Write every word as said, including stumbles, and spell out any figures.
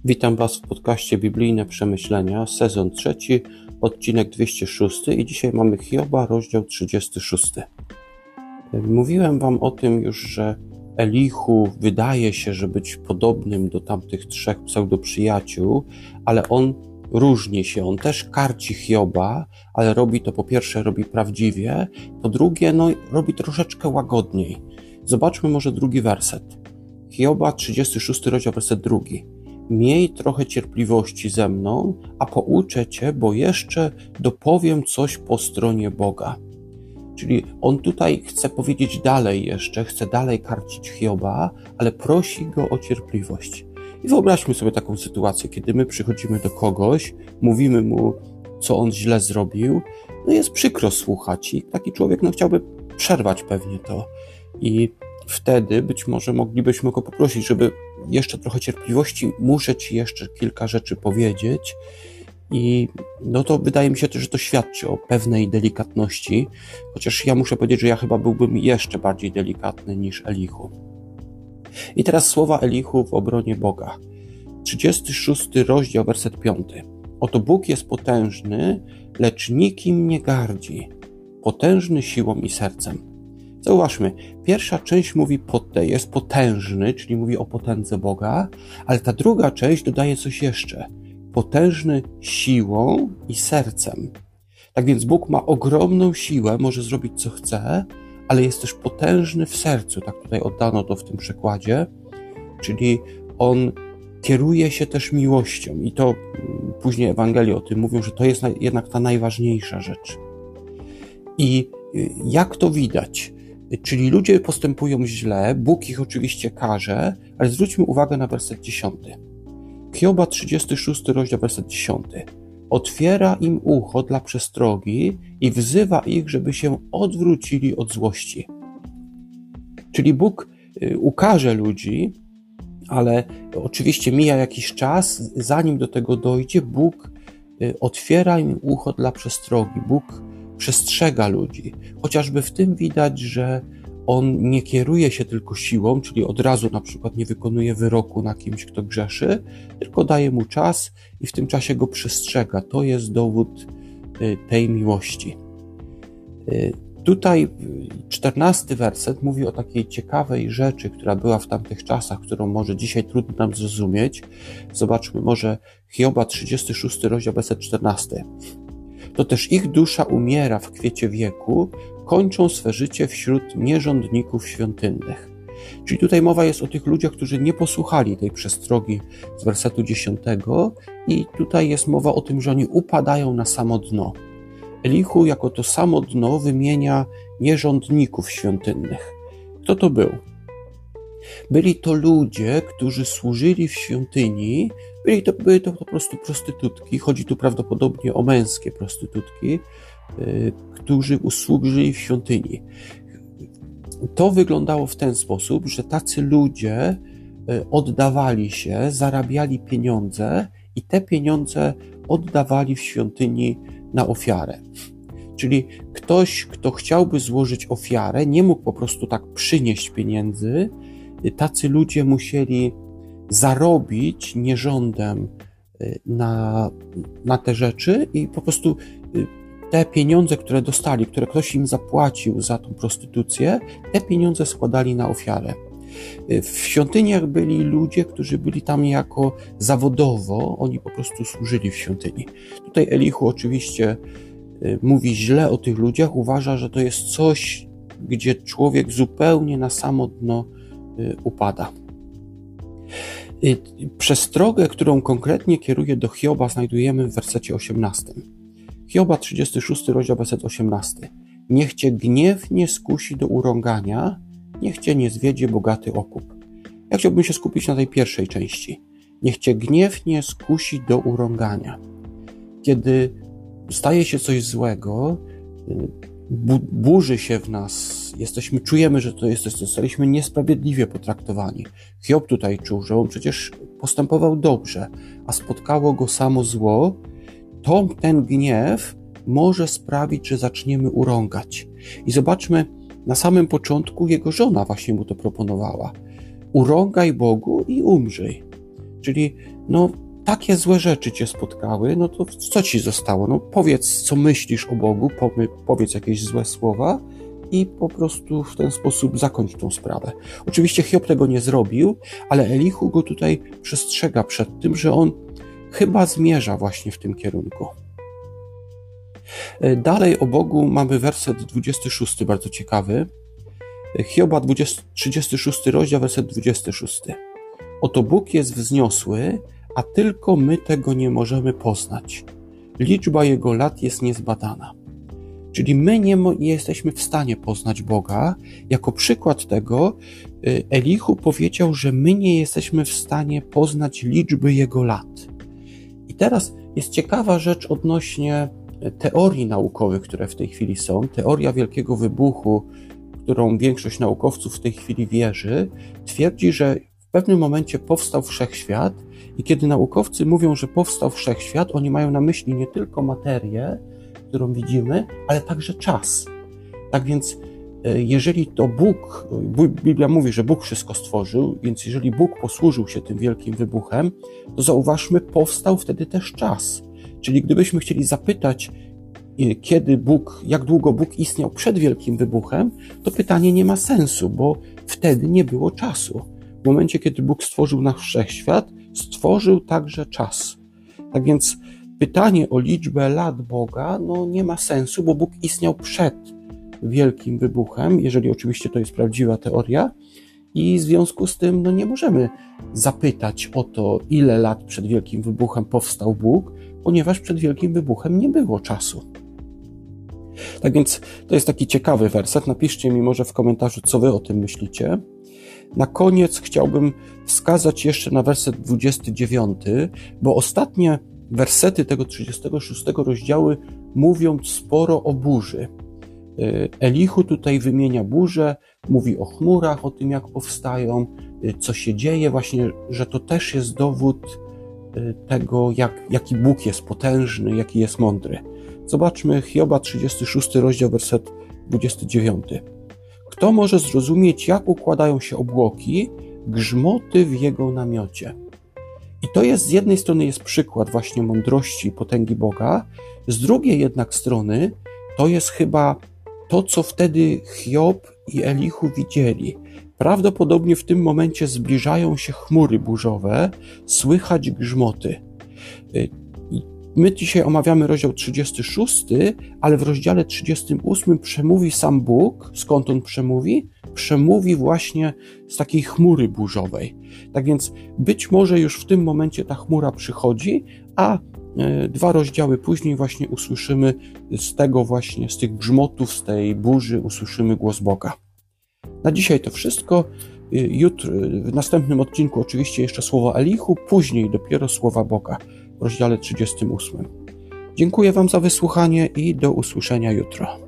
Witam Was w podcaście Biblijne Przemyślenia, sezon trzeci, odcinek dwieście szósty i dzisiaj mamy Hioba, rozdział trzydziesty szósty. Mówiłem Wam o tym już, że Elihu wydaje się, że być podobnym do tamtych trzech pseudoprzyjaciół, ale on różni się, on też karci Hioba, ale robi to po pierwsze robi prawdziwie, po drugie no, robi troszeczkę łagodniej. Zobaczmy może drugi werset. Hioba, trzydziesty szósty rozdział, werset drugi. Miej trochę cierpliwości ze mną, a pouczę cię, bo jeszcze dopowiem coś po stronie Boga. Czyli on tutaj chce powiedzieć dalej jeszcze, chce dalej karcić Hioba, ale prosi go o cierpliwość. I wyobraźmy sobie taką sytuację, kiedy my przychodzimy do kogoś, mówimy mu, co on źle zrobił, no jest przykro słuchać i taki człowiek no, chciałby przerwać pewnie to. I wtedy być może moglibyśmy go poprosić, żeby jeszcze trochę cierpliwości, muszę ci jeszcze kilka rzeczy powiedzieć i no to wydaje mi się też, że to świadczy o pewnej delikatności, chociaż ja muszę powiedzieć, że ja chyba byłbym jeszcze bardziej delikatny niż Elihu. I teraz słowa Elihu w obronie Boga. trzydziesty szósty rozdział, werset piąty. Oto Bóg jest potężny, lecz nikim nie gardzi, potężny siłą i sercem. Zauważmy, pierwsza część mówi pote, jest potężny, czyli mówi o potędze Boga, ale ta druga część dodaje coś jeszcze. Potężny siłą i sercem. Tak więc Bóg ma ogromną siłę, może zrobić co chce, ale jest też potężny w sercu, tak tutaj oddano to w tym przekładzie, czyli On kieruje się też miłością i to później Ewangelie o tym mówią, że to jest jednak ta najważniejsza rzecz. I jak to widać? Czyli ludzie postępują źle, Bóg ich oczywiście karze, ale zwróćmy uwagę na werset dziesiąty. Hioba, trzydziesty szósty rozdział, werset dziesiąty. Otwiera im ucho dla przestrogi i wzywa ich, żeby się odwrócili od złości. Czyli Bóg ukarze ludzi, ale oczywiście mija jakiś czas, zanim do tego dojdzie, Bóg otwiera im ucho dla przestrogi. Bóg przestrzega ludzi. Chociażby w tym widać, że on nie kieruje się tylko siłą, czyli od razu na przykład nie wykonuje wyroku na kimś, kto grzeszy, tylko daje mu czas i w tym czasie go przestrzega. To jest dowód tej miłości. Tutaj czternasty werset mówi o takiej ciekawej rzeczy, która była w tamtych czasach, którą może dzisiaj trudno nam zrozumieć. Zobaczmy może Hioba, trzydziesty szósty rozdział, werset czternasty. To też ich dusza umiera w kwiecie wieku, kończą swe życie wśród nierządników świątynnych. Czyli tutaj mowa jest o tych ludziach, którzy nie posłuchali tej przestrogi z wersetu dziesiątego i tutaj jest mowa o tym, że oni upadają na samo dno. Elihu jako to samo dno wymienia nierządników świątynnych. Kto to był? Byli to ludzie, którzy służyli w świątyni, byli to, były to po prostu prostytutki, chodzi tu prawdopodobnie o męskie prostytutki, yy, którzy służyli w świątyni. To wyglądało w ten sposób, że tacy ludzie yy, oddawali się, zarabiali pieniądze i te pieniądze oddawali w świątyni na ofiarę. Czyli ktoś, kto chciałby złożyć ofiarę, nie mógł po prostu tak przynieść pieniędzy. Tacy ludzie musieli zarobić nierządem na, na te rzeczy i po prostu te pieniądze, które dostali, które ktoś im zapłacił za tą prostytucję, te pieniądze składali na ofiarę. W świątyniach byli ludzie, którzy byli tam jako zawodowo, oni po prostu służyli w świątyni. Tutaj Elihu oczywiście mówi źle o tych ludziach, uważa, że to jest coś, gdzie człowiek zupełnie na samo dno upada. Przestrogę, którą konkretnie kieruje do Hioba, znajdujemy w wersecie osiemnastym. Hioba, trzydziesty szósty rozdział, werset osiemnasty. Niech cię gniew nie skusi do urągania, niech cię nie zwiedzie bogaty okup. Ja chciałbym się skupić na tej pierwszej części. Niech cię gniew nie skusi do urągania. Kiedy staje się coś złego, bu- burzy się w nas, jesteśmy, czujemy, że to jest, zostaliśmy niesprawiedliwie potraktowani. Hiob tutaj czuł, że on przecież postępował dobrze, a spotkało go samo zło, to ten gniew może sprawić, że zaczniemy urągać. I zobaczmy, na samym początku jego żona właśnie mu to proponowała. Urągaj Bogu i umrzyj. Czyli no takie złe rzeczy cię spotkały, no to co ci zostało? No powiedz, co myślisz o Bogu, powiedz jakieś złe słowa i po prostu w ten sposób zakończ tą sprawę. Oczywiście Hiob tego nie zrobił, ale Elihu go tutaj przestrzega przed tym, że on chyba zmierza właśnie w tym kierunku. Dalej o Bogu mamy werset dwudziesty szósty, bardzo ciekawy. Hioba trzydziesty szósty rozdział, werset dwudziesty szósty. Oto Bóg jest wzniosły, a tylko my tego nie możemy poznać. Liczba Jego lat jest niezbadana. Czyli my nie, mo- nie jesteśmy w stanie poznać Boga. Jako przykład tego Elihu powiedział, że my nie jesteśmy w stanie poznać liczby Jego lat. I teraz jest ciekawa rzecz odnośnie teorii naukowych, które w tej chwili są. Teoria Wielkiego Wybuchu, którą większość naukowców w tej chwili wierzy, twierdzi, że w pewnym momencie powstał wszechświat i kiedy naukowcy mówią, że powstał wszechświat, oni mają na myśli nie tylko materię, którą widzimy, ale także czas. Tak więc jeżeli to Bóg, Biblia mówi, że Bóg wszystko stworzył, więc jeżeli Bóg posłużył się tym wielkim wybuchem, to zauważmy, powstał wtedy też czas. Czyli gdybyśmy chcieli zapytać, kiedy Bóg, jak długo Bóg istniał przed wielkim wybuchem, to pytanie nie ma sensu, bo wtedy nie było czasu. W momencie, kiedy Bóg stworzył nasz wszechświat, stworzył także czas. Tak więc pytanie o liczbę lat Boga no nie ma sensu, bo Bóg istniał przed wielkim wybuchem, jeżeli oczywiście to jest prawdziwa teoria, i w związku z tym no nie możemy zapytać o to, ile lat przed wielkim wybuchem powstał Bóg, ponieważ przed wielkim wybuchem nie było czasu. Tak więc to jest taki ciekawy werset. Napiszcie mi może w komentarzu, co wy o tym myślicie. Na koniec chciałbym wskazać jeszcze na werset dwudziesty dziewiąty, bo ostatnie wersety tego trzydziestego szóstego rozdziału mówią sporo o burzy. Elihu tutaj wymienia burzę, mówi o chmurach, o tym, jak powstają, co się dzieje, właśnie, że to też jest dowód tego, jak, jaki Bóg jest potężny, jaki jest mądry. Zobaczmy Hioba trzydziesty szósty rozdział, werset dwudziesty dziewiąty. Kto może zrozumieć, jak układają się obłoki, grzmoty w jego namiocie? I to jest z jednej strony jest przykład właśnie mądrości i potęgi Boga, z drugiej jednak strony to jest chyba to, co wtedy Hiob i Elihu widzieli. Prawdopodobnie w tym momencie zbliżają się chmury burzowe, słychać grzmoty. My dzisiaj omawiamy rozdział trzydziesty szósty, ale w rozdziale trzydziestym ósmym przemówi sam Bóg. Skąd on przemówi? Przemówi właśnie z takiej chmury burzowej. Tak więc być może już w tym momencie ta chmura przychodzi, a dwa rozdziały później właśnie usłyszymy z tego właśnie, z tych grzmotów, z tej burzy usłyszymy głos Boga. Na dzisiaj to wszystko. Jutro, w następnym odcinku oczywiście jeszcze słowa Elihu, później dopiero słowa Boga w rozdziale trzydziestym ósmym. Dziękuję wam za wysłuchanie i do usłyszenia jutro.